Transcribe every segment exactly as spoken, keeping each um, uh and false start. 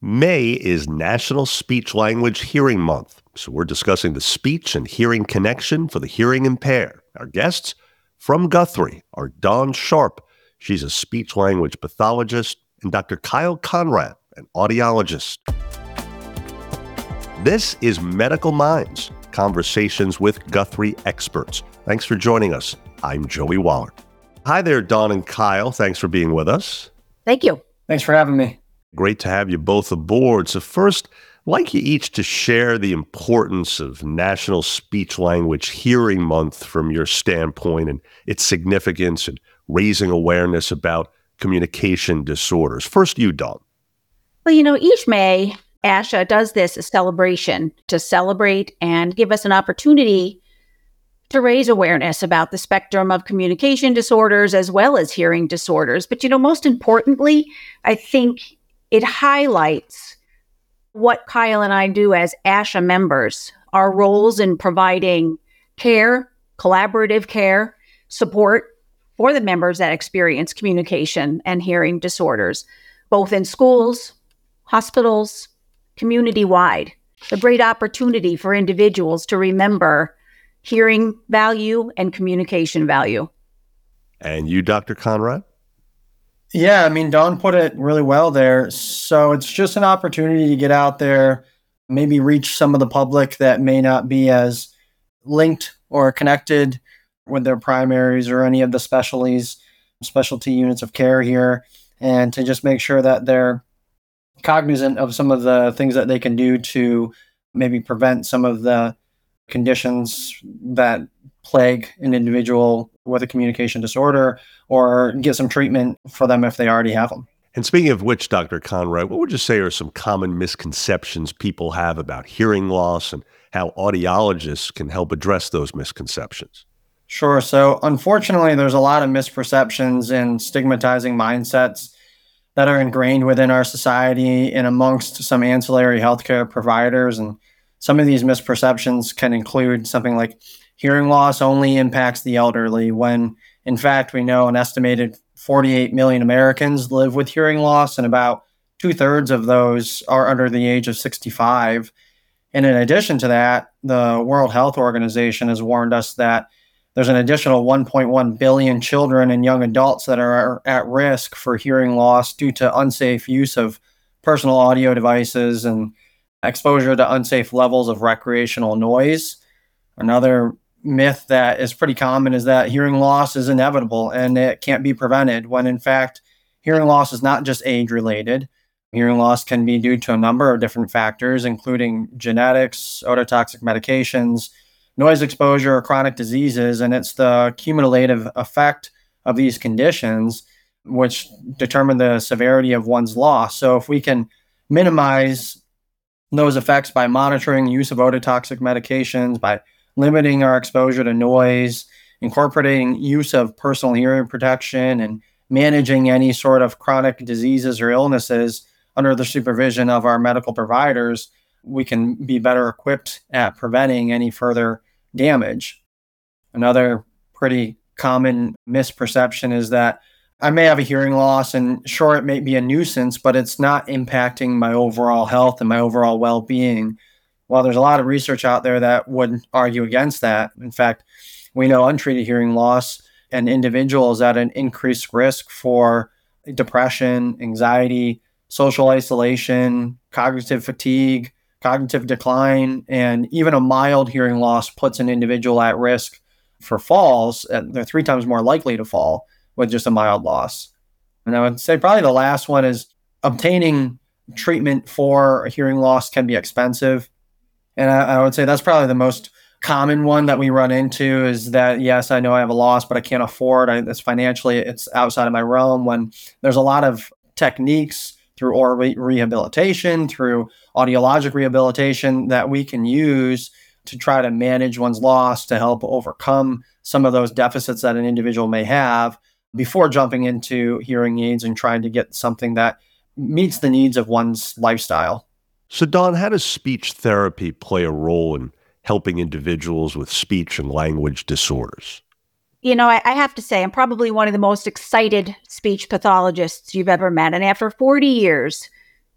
May is National Speech Language Hearing Month, so we're discussing the speech and hearing connection for the hearing impaired. Our guests from Guthrie are Dawn Sharp. She's a speech language pathologist, and Doctor Kyle Conrad, an audiologist. This is Medical Minds, conversations with Guthrie experts. Thanks for joining us. I'm Joey Waller. Hi there, Dawn and Kyle. Thanks for being with us. Thank you. Thanks for having me. Great to have you both aboard. So first, I'd like you each to share the importance of National Speech Language Hearing Month from your standpoint and its significance and raising awareness about communication disorders. First, you, Dawn. Well, you know, each May, ASHA does this a celebration to celebrate and give us an opportunity to raise awareness about the spectrum of communication disorders as well as hearing disorders. But, you know, most importantly, I think it highlights what Kyle and I do as ASHA members, our roles in providing care, collaborative care, support for the members that experience communication and hearing disorders, both in schools, hospitals, community-wide. A great opportunity for individuals to remember hearing value and communication value. And you, Doctor Conrad? Yeah, I mean, Dawn put it really well there. So it's just an opportunity to get out there, maybe reach some of the public that may not be as linked or connected with their primaries or any of the specialties, specialty units of care here, and to just make sure that they're cognizant of some of the things that they can do to maybe prevent some of the conditions that plague an individual with a communication disorder or get some treatment for them if they already have them. And speaking of which, Doctor Conrad, what would you say are some common misconceptions people have about hearing loss and how audiologists can help address those misconceptions? Sure. So unfortunately, there's a lot of misperceptions and stigmatizing mindsets that are ingrained within our society and amongst some ancillary healthcare providers. And some of these misperceptions can include something like hearing loss only impacts the elderly, when in fact we know an estimated forty-eight million Americans live with hearing loss, and about two-thirds of those are under the age of sixty-five. And in addition to that, the World Health Organization has warned us that there's an additional one point one billion children and young adults that are at risk for hearing loss due to unsafe use of personal audio devices and exposure to unsafe levels of recreational noise. Another myth that is pretty common is that hearing loss is inevitable and it can't be prevented, when in fact, hearing loss is not just age-related. Hearing loss can be due to a number of different factors, including genetics, ototoxic medications, noise exposure, or chronic diseases, and it's the cumulative effect of these conditions which determine the severity of one's loss. So if we can minimize those effects by monitoring use of ototoxic medications, by limiting our exposure to noise, incorporating use of personal hearing protection, and managing any sort of chronic diseases or illnesses under the supervision of our medical providers, we can be better equipped at preventing any further damage. Another pretty common misperception is that I may have a hearing loss, and sure, it may be a nuisance, but it's not impacting my overall health and my overall well-being. While there's a lot of research out there that would argue against that. In fact, we know untreated hearing loss and individuals at an increased risk for depression, anxiety, social isolation, cognitive fatigue, cognitive decline, and even a mild hearing loss puts an individual at risk for falls. They're three times more likely to fall with just a mild loss. And I would say probably the last one is obtaining treatment for a hearing loss can be expensive. And I, I would say that's probably the most common one that we run into, is that, yes, I know I have a loss, but I can't afford it. It's financially, it's outside of my realm, when there's a lot of techniques through oral re- rehabilitation, through audiologic rehabilitation that we can use to try to manage one's loss, to help overcome some of those deficits that an individual may have before jumping into hearing aids and trying to get something that meets the needs of one's lifestyle. So, Dawn, how does speech therapy play a role in helping individuals with speech and language disorders? You know, I, I have to say, I'm probably one of the most excited speech pathologists you've ever met. And after forty years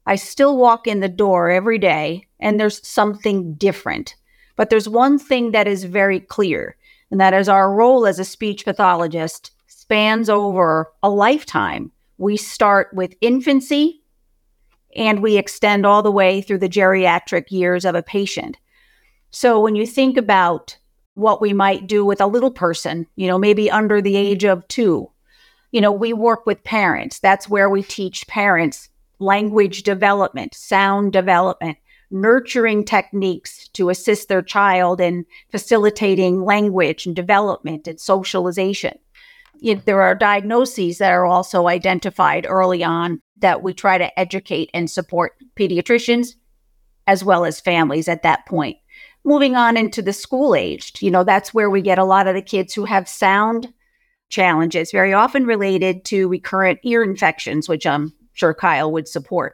I still walk in the door every day and there's something different. But there's one thing that is very clear, and that is our role as a speech pathologist spans over a lifetime. We start with infancy and we extend all the way through the geriatric years of a patient. So when you think about what we might do with a little person, you know, maybe under the age of two, you know, we work with parents. That's where we teach parents language development, sound development, nurturing techniques to assist their child in facilitating language and development and socialization. You know, there are diagnoses that are also identified early on that we try to educate and support pediatricians as well as families at that point. Moving on into the school aged, you know, that's where we get a lot of the kids who have sound challenges, very often related to recurrent ear infections, which I'm sure Kyle would support.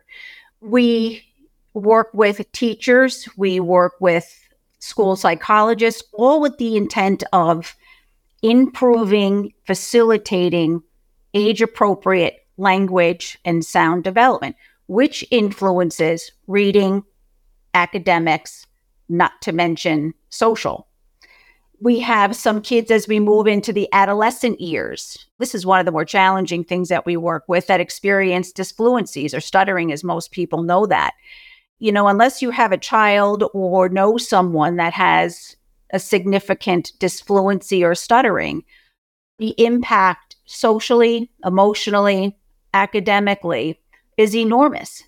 We work with teachers, we work with school psychologists, all with the intent of improving, facilitating age-appropriate language and sound development, which influences reading, academics, not to mention social. We have some kids as we move into the adolescent years. This is one of the more challenging things that we work with that experience disfluencies or stuttering, as most people know that. You know, unless you have a child or know someone that has a significant disfluency or stuttering, the impact socially, emotionally, academically is enormous.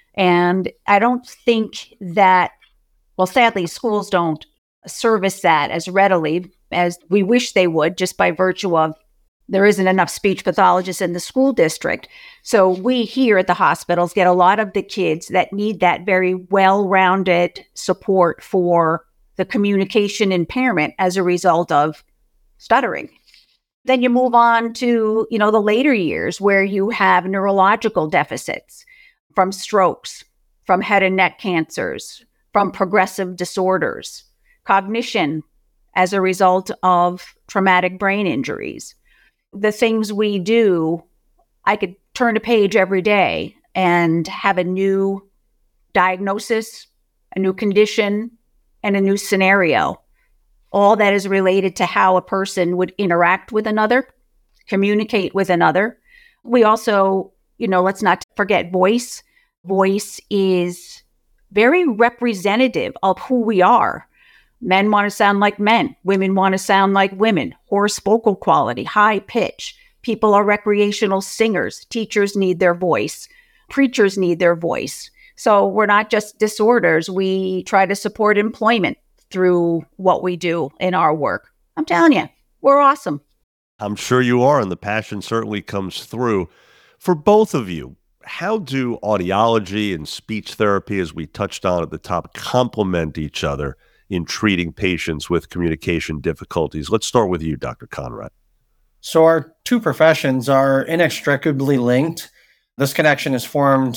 And I don't think that, well, sadly, schools don't service that as readily as we wish they would, just by virtue of there isn't enough speech pathologists in the school district. So we here at the hospitals get a lot of the kids that need that very well-rounded support for the communication impairment as a result of stuttering. Then you move on to, you know, the later years where you have neurological deficits from strokes, from head and neck cancers, from progressive disorders, cognition as a result of traumatic brain injuries. The things we do, I could turn a page every day and have a new diagnosis, a new condition, and a new scenario. All that is related to how a person would interact with another, communicate with another. We also, you know, let's not forget voice. Voice is very representative of who we are. Men want to sound like men. Women want to sound like women. Hoarse vocal quality, high pitch. People are recreational singers. Teachers need their voice. Preachers need their voice. So we're not just disorders. We try to support employment through what we do in our work. I'm telling you, we're awesome. I'm sure you are, and the passion certainly comes through. For both of you, how do audiology and speech therapy, as we touched on at the top, complement each other in treating patients with communication difficulties? Let's start with you, Doctor Conrad. So our two professions are inextricably linked. This connection is formed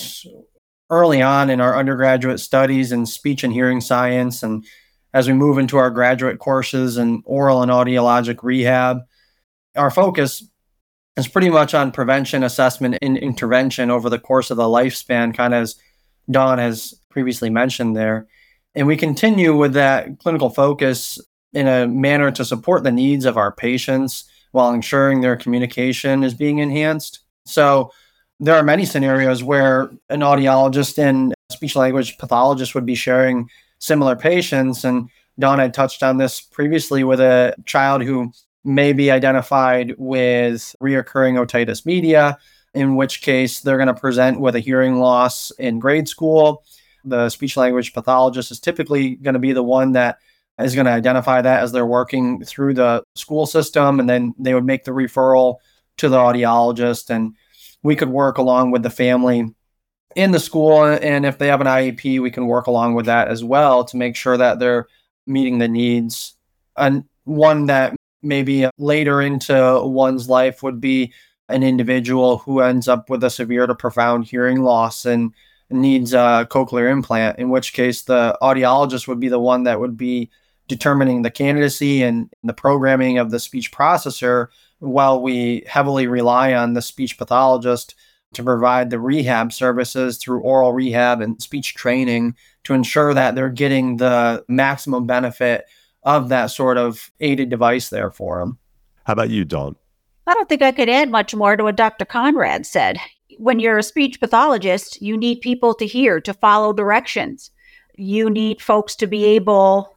early on in our undergraduate studies in speech and hearing science, and as we move into our graduate courses in oral and audiologic rehab, our focus is pretty much on prevention, assessment, and intervention over the course of the lifespan, kind of as Dawn has previously mentioned there. And we continue with that clinical focus in a manner to support the needs of our patients while ensuring their communication is being enhanced. So there are many scenarios where an audiologist and speech language pathologist would be sharing similar patients. And Dawn had touched on this previously with a child who may be identified with reoccurring otitis media, in which case they're going to present with a hearing loss in grade school. The speech language pathologist is typically going to be the one that is going to identify that as they're working through the school system, and then they would make the referral to the audiologist, and we could work along with the family in the school. And if they have an I E P, we can work along with that as well to make sure that they're meeting the needs. And one that maybe later into one's life would be an individual who ends up with a severe to profound hearing loss and needs a cochlear implant, in which case the audiologist would be the one that would be determining the candidacy and the programming of the speech processor, while we heavily rely on the speech pathologist to provide the rehab services through oral rehab and speech training to ensure that they're getting the maximum benefit of that sort of aided device there for them. How about you, Dawn? I don't think I could add much more to what Doctor Conrad said. When you're a speech pathologist, you need people to hear, to follow directions. You need folks to be able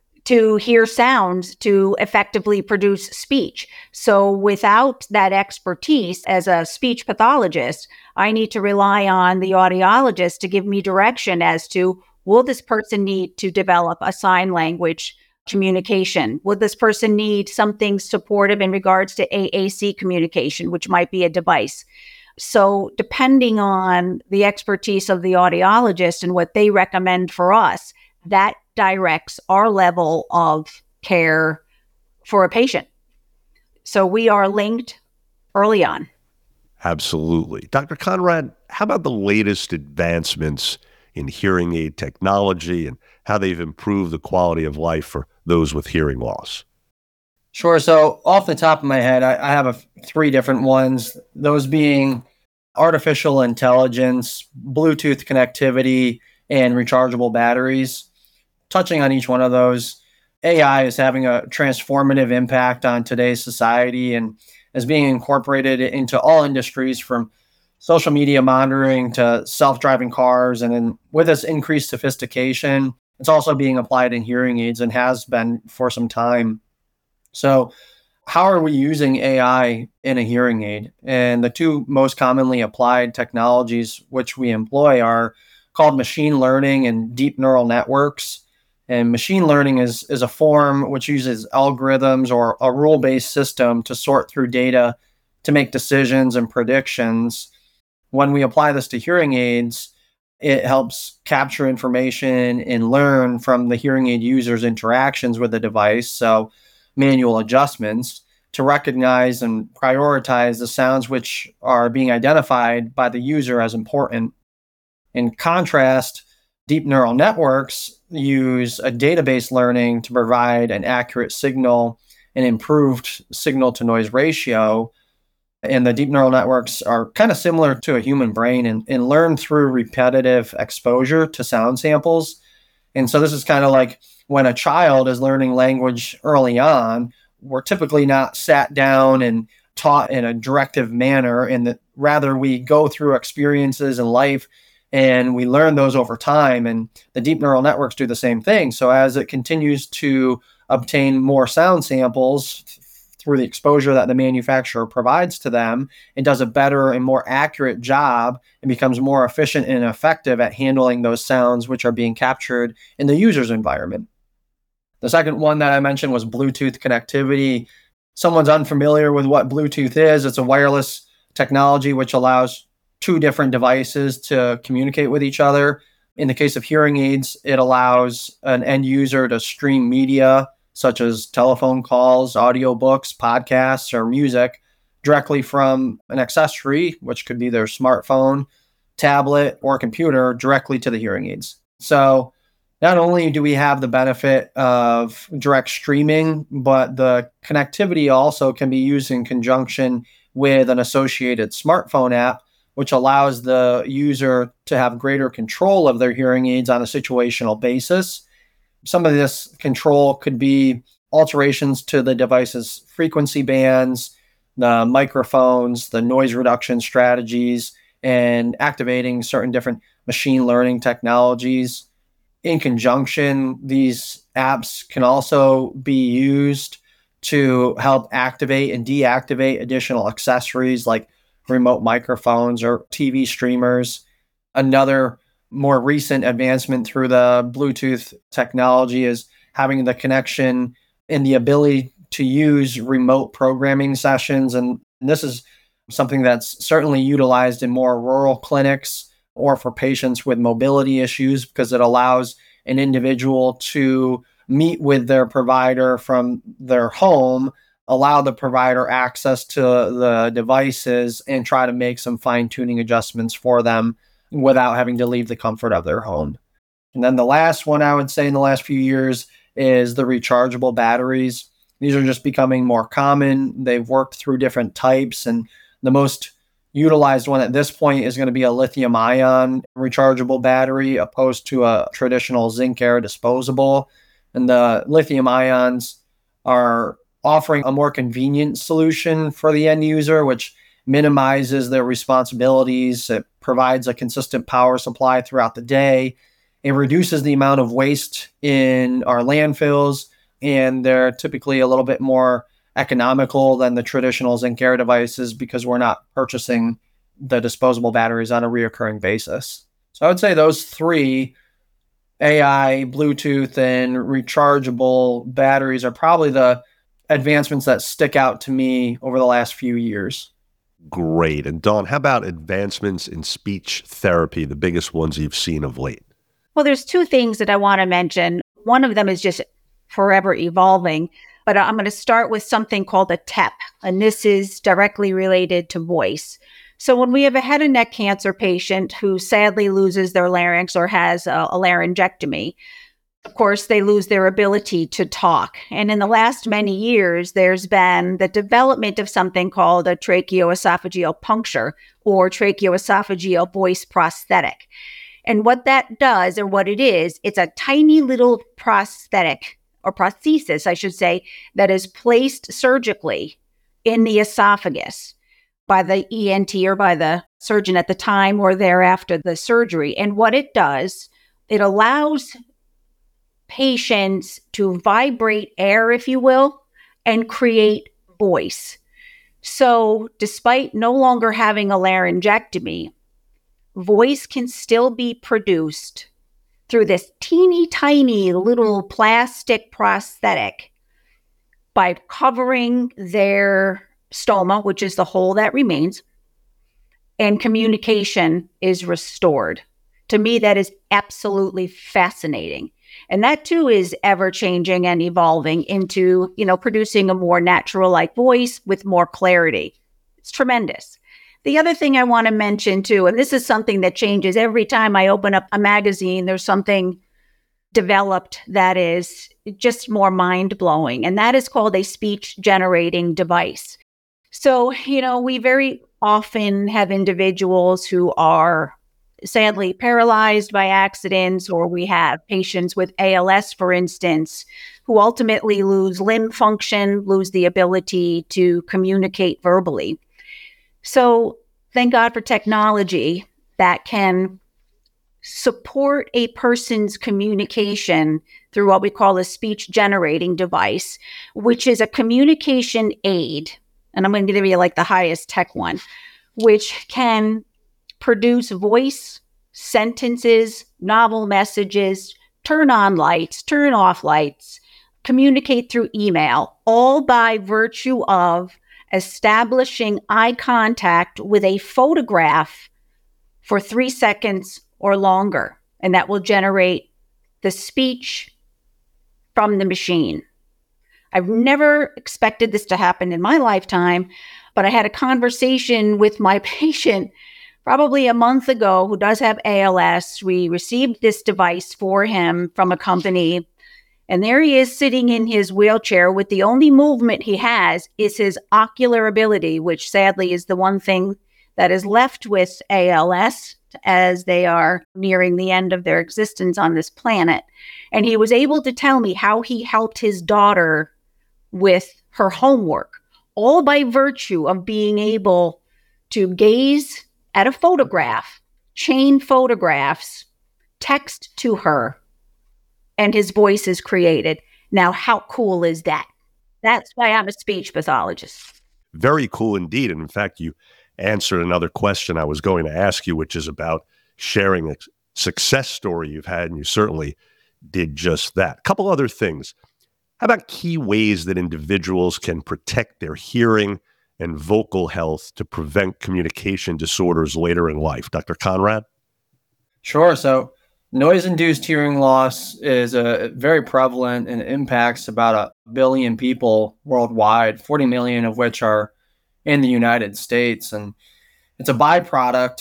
to hear sounds to effectively produce speech. So without that expertise as a speech pathologist, I need to rely on the audiologist to give me direction as to, will this person need to develop a sign language communication? Would this person need something supportive in regards to A A C communication, which might be a device? So depending on the expertise of the audiologist and what they recommend for us, that directs our level of care for a patient. So we are linked early on. Absolutely. Doctor Conrad, how about the latest advancements in hearing aid technology and how they've improved the quality of life for those with hearing loss? Sure. So off the top of my head, I, I have a, three different ones, those being artificial intelligence, Bluetooth connectivity, and rechargeable batteries. Touching on each one of those, A I is having a transformative impact on today's society and is being incorporated into all industries, from social media monitoring to self-driving cars. And then with this increased sophistication, it's also being applied in hearing aids and has been for some time. So how are we using A I in a hearing aid? And the two most commonly applied technologies which we employ are called machine learning and deep neural networks. And machine learning is, is a form which uses algorithms or a rule-based system to sort through data to make decisions and predictions. When we apply this to hearing aids, it helps capture information and learn from the hearing aid user's interactions with the device, so manual adjustments, to recognize and prioritize the sounds which are being identified by the user as important. In contrast, deep neural networks use a database learning to provide an accurate signal and improved signal-to-noise ratio. And the deep neural networks are kind of similar to a human brain and, and learn through repetitive exposure to sound samples. And so this is kind of like when a child is learning language early on, we're typically not sat down and taught in a directive manner, and that rather we go through experiences in life and we learn those over time. And the deep neural networks do the same thing. So as it continues to obtain more sound samples through the exposure that the manufacturer provides to them, it does a better and more accurate job and becomes more efficient and effective at handling those sounds which are being captured in the user's environment. The second one that I mentioned was Bluetooth connectivity. Someone's unfamiliar with what Bluetooth is. It's a wireless technology which allows two different devices to communicate with each other. In the case of hearing aids, it allows an end user to stream media such as telephone calls, audiobooks, podcasts, or music directly from an accessory, which could be their smartphone, tablet, or computer, directly to the hearing aids. So not only do we have the benefit of direct streaming, but the connectivity also can be used in conjunction with an associated smartphone app, which allows the user to have greater control of their hearing aids on a situational basis. Some of this control could be alterations to the device's frequency bands, the microphones, the noise reduction strategies, and activating certain different machine learning technologies. In conjunction, these apps can also be used to help activate and deactivate additional accessories like remote microphones or T V streamers. Another more recent advancement through the Bluetooth technology is having the connection and the ability to use remote programming sessions. And this is something that's certainly utilized in more rural clinics or for patients with mobility issues, because it allows an individual to meet with their provider from their home, allow the provider access to the devices, and try to make some fine-tuning adjustments for them without having to leave the comfort of their home. And then the last one I would say in the last few years is the rechargeable batteries. These are just becoming more common. They've worked through different types, and the most utilized one at this point is going to be a lithium ion rechargeable battery opposed to a traditional zinc air disposable. And the lithium ions are offering a more convenient solution for the end user, which minimizes their responsibilities. It provides a consistent power supply throughout the day. It reduces the amount of waste in our landfills, and they're typically a little bit more economical than the traditional zinc air devices because we're not purchasing the disposable batteries on a reoccurring basis. So I would say those three, A I, Bluetooth, and rechargeable batteries, are probably the advancements that stick out to me over the last few years. Great. And Dawn, how about advancements in speech therapy, the biggest ones you've seen of late? Well, there's two things that I want to mention. One of them is just forever evolving, but I'm going to start with something called a T E P, and this is directly related to voice. So when we have a head and neck cancer patient who sadly loses their larynx or has a, a laryngectomy, of course, they lose their ability to talk. And in the last many years, there's been the development of something called a tracheoesophageal puncture or tracheoesophageal voice prosthetic. And what that does, or what it is, it's a tiny little prosthetic, or prosthesis, I should say, that is placed surgically in the esophagus by the E N T or by the surgeon at the time or thereafter the surgery. And what it does, it allows patients to vibrate air, if you will, and create voice. So despite no longer having a laryngectomy, voice can still be produced through this teeny tiny little plastic prosthetic by covering their stoma, which is the hole that remains, and communication is restored. To me, that is absolutely fascinating. And that too is ever changing and evolving into, you know, producing a more natural-like voice with more clarity. It's tremendous. The other thing I want to mention too, and this is something that changes every time I open up a magazine, there's something developed that is just more mind-blowing, and that is called a speech generating device. So, you know, we very often have individuals who are sadly paralyzed by accidents, or we have patients with A L S, for instance, who ultimately lose limb function, lose the ability to communicate verbally. So thank God for technology that can support a person's communication through what we call a speech generating device, which is a communication aid. And I'm going to give you like the highest tech one, which can produce voice, sentences, novel messages, turn on lights, turn off lights, communicate through email, all by virtue of establishing eye contact with a photograph for three seconds or longer. And that will generate the speech from the machine. I've never expected this to happen in my lifetime, but I had a conversation with my patient probably a month ago who does have A L S. We received this device for him from a company, and there he is sitting in his wheelchair with the only movement he has is his ocular ability, which sadly is the one thing that is left with A L S as they are nearing the end of their existence on this planet. And he was able to tell me how he helped his daughter with her homework, all by virtue of being able to gaze at a photograph, chain photographs, text to her, and his voice is created. Now, how cool is that? That's why I'm a speech pathologist. Very cool indeed. And in fact, you answered another question I was going to ask you, which is about sharing a success story you've had, and you certainly did just that. A couple other things. How about key ways that individuals can protect their hearing and vocal health to prevent communication disorders later in life? Doctor Conrad? Sure. So noise-induced hearing loss is uh, very prevalent and impacts about a billion people worldwide, forty million of which are in the United States. And it's a byproduct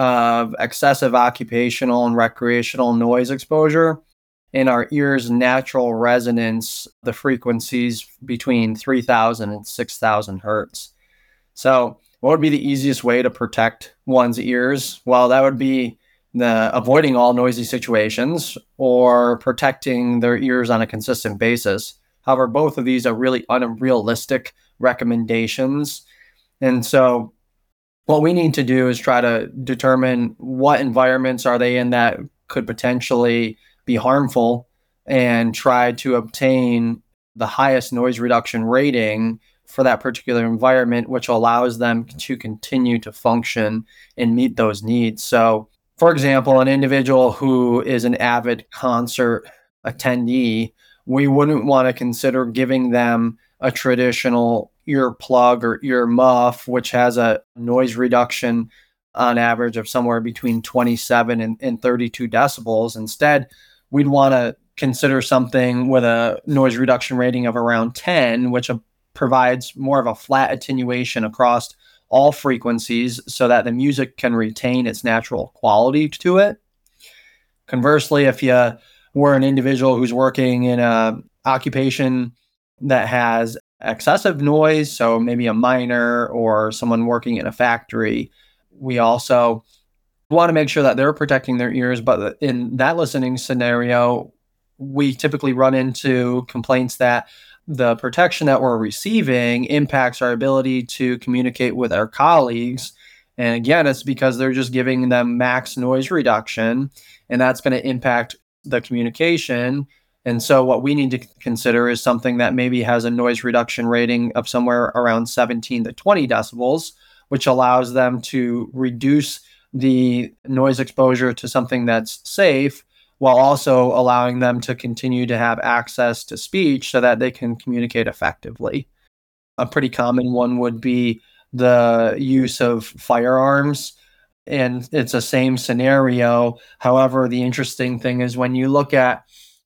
of excessive occupational and recreational noise exposure in our ear's natural resonance, the frequencies between three thousand and six thousand hertz. So what would be the easiest way to protect one's ears? Well, that would be the avoiding all noisy situations or protecting their ears on a consistent basis. However, both of these are really unrealistic recommendations. And so what we need to do is try to determine what environments are they in that could potentially be harmful and try to obtain the highest noise reduction rating for that particular environment, which allows them to continue to function and meet those needs. So, for example, an individual who is an avid concert attendee, we wouldn't want to consider giving them a traditional ear plug or ear muff, which has a noise reduction on average of somewhere between twenty-seven and, and thirty-two decibels. Instead, we'd want to consider something with a noise reduction rating of around ten, which provides more of a flat attenuation across all frequencies so that the music can retain its natural quality to it. Conversely, if you were an individual who's working in a occupation that has excessive noise, so maybe a miner or someone working in a factory, we also want to make sure that they're protecting their ears. But in that listening scenario, we typically run into complaints that the protection that we're receiving impacts our ability to communicate with our colleagues. And again, it's because they're just giving them max noise reduction, and that's going to impact the communication. And so what we need to consider is something that maybe has a noise reduction rating of somewhere around seventeen to twenty decibels, which allows them to reduce the noise exposure to something that's safe, while also allowing them to continue to have access to speech so that they can communicate effectively. A pretty common one would be the use of firearms, and it's the same scenario. However, the interesting thing is when you look at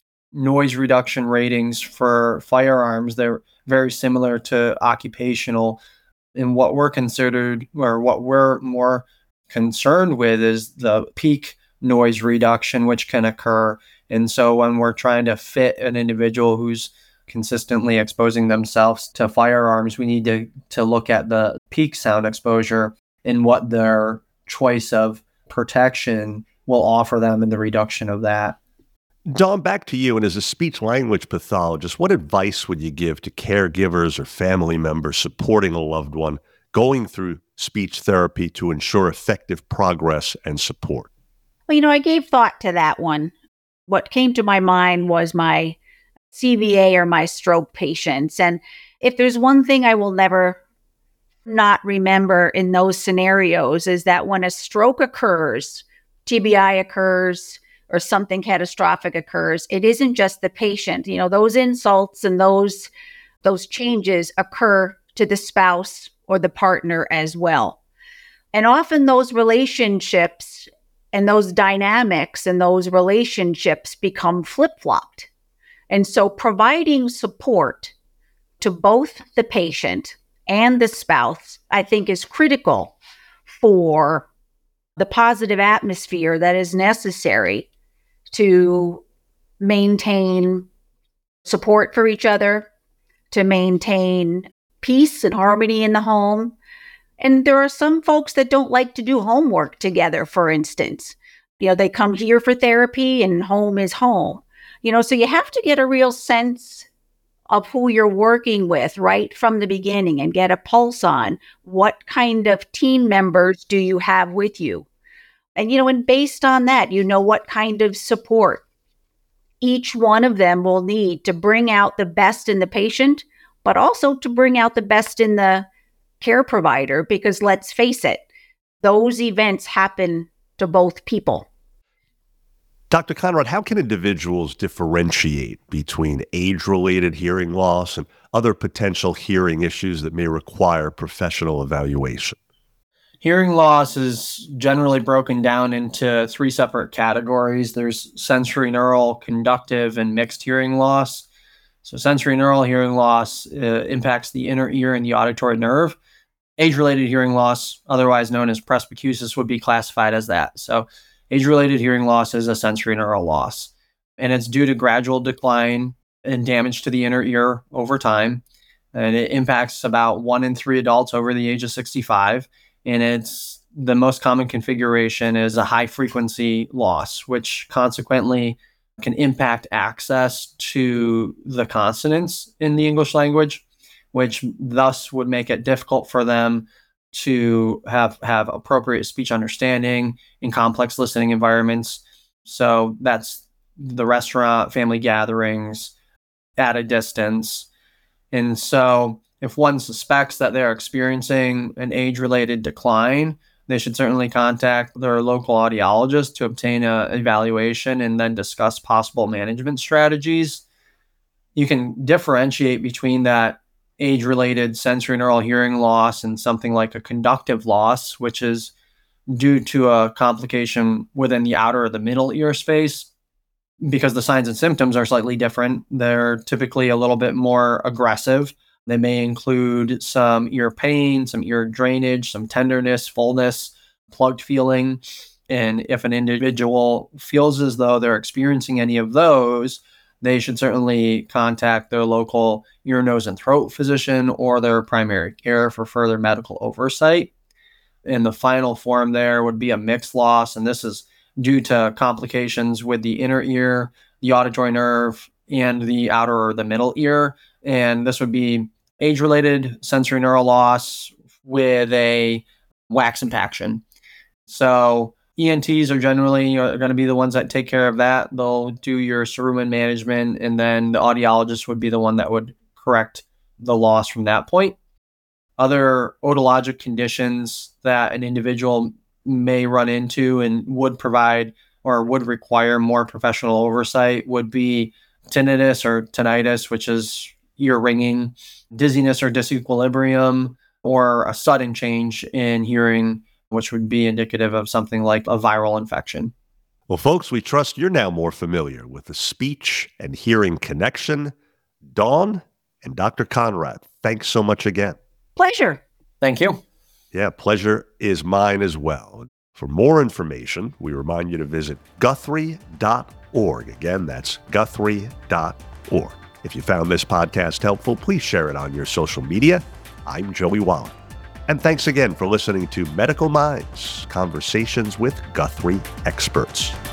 noise reduction ratings for firearms, they're very similar to occupational. And what we're considered, or what we're more concerned with, is the peak noise reduction, which can occur. And so when we're trying to fit an individual who's consistently exposing themselves to firearms, we need to, to look at the peak sound exposure and what their choice of protection will offer them in the reduction of that. Dawn, back to you. And as a speech language pathologist, what advice would you give to caregivers or family members supporting a loved one going through speech therapy to ensure effective progress and support? Well, you know, I gave thought to that one. What came to my mind was my C V A or my stroke patients. And if there's one thing I will never not remember in those scenarios is that when a stroke occurs, T B I occurs, or something catastrophic occurs, it isn't just the patient. You know, those insults and those those changes occur to the spouse or the partner as well. And often those relationships and those dynamics and those relationships become flip-flopped. And so providing support to both the patient and the spouse, I think, is critical for the positive atmosphere that is necessary to maintain support for each other, to maintain peace and harmony in the home. And there are some folks that don't like to do homework together, for instance. You know, they come here for therapy and home is home. You know, so you have to get a real sense of who you're working with right from the beginning and get a pulse on what kind of team members do you have with you. And, you know, and based on that, you know what kind of support each one of them will need to bring out the best in the patient, but also to bring out the best in the care provider, because let's face it, those events happen to both people. Doctor Conrad, how can individuals differentiate between age-related hearing loss and other potential hearing issues that may require professional evaluation? Hearing loss is generally broken down into three separate categories. There's sensorineural, conductive, and mixed hearing loss. So sensorineural hearing loss uh, impacts the inner ear and the auditory nerve. Age-related hearing loss, otherwise known as presbycusis, would be classified as that. So age-related hearing loss is a sensorineural loss, and it's due to gradual decline and damage to the inner ear over time. and it impacts about one in three adults over the age of sixty-five. And it's the most common configuration is a high frequency loss, which consequently can impact access to the consonants in the English language, which thus would make it difficult for them to have, have appropriate speech understanding in complex listening environments. So that's the restaurant, family gatherings, at a distance. And so if one suspects that they're experiencing an age-related decline, they should certainly contact their local audiologist to obtain an evaluation and then discuss possible management strategies. You can differentiate between that age-related sensory neural hearing loss and something like a conductive loss, which is due to a complication within the outer or the middle ear space, because the signs and symptoms are slightly different. They're typically a little bit more aggressive. They may include some ear pain, some ear drainage, some tenderness, fullness, plugged feeling. And if an individual feels as though they're experiencing any of those, they should certainly contact their local ear, nose, and throat physician or their primary care for further medical oversight. And the final form there would be a mixed loss, and this is due to complications with the inner ear, the auditory nerve, and the outer or the middle ear. And this would be age-related sensory neural loss with a wax impaction. So E N Ts are generally are going to be the ones that take care of that. They'll do your cerumen management, and then the audiologist would be the one that would correct the loss from that point. Other otologic conditions that an individual may run into and would provide or would require more professional oversight would be tinnitus or tinnitus, which is ear ringing, dizziness or disequilibrium, or a sudden change in hearing, which would be indicative of something like a viral infection. Well, folks, we trust you're now more familiar with the speech and hearing connection. Dawn and Doctor Conrad, thanks so much again. Pleasure. Thank you. Yeah, pleasure is mine as well. For more information, we remind you to visit guthrie dot org. Again, that's guthrie dot org. If you found this podcast helpful, please share it on your social media. I'm Joey Wallach. And thanks again for listening to Medical Minds, Conversations with Guthrie Experts.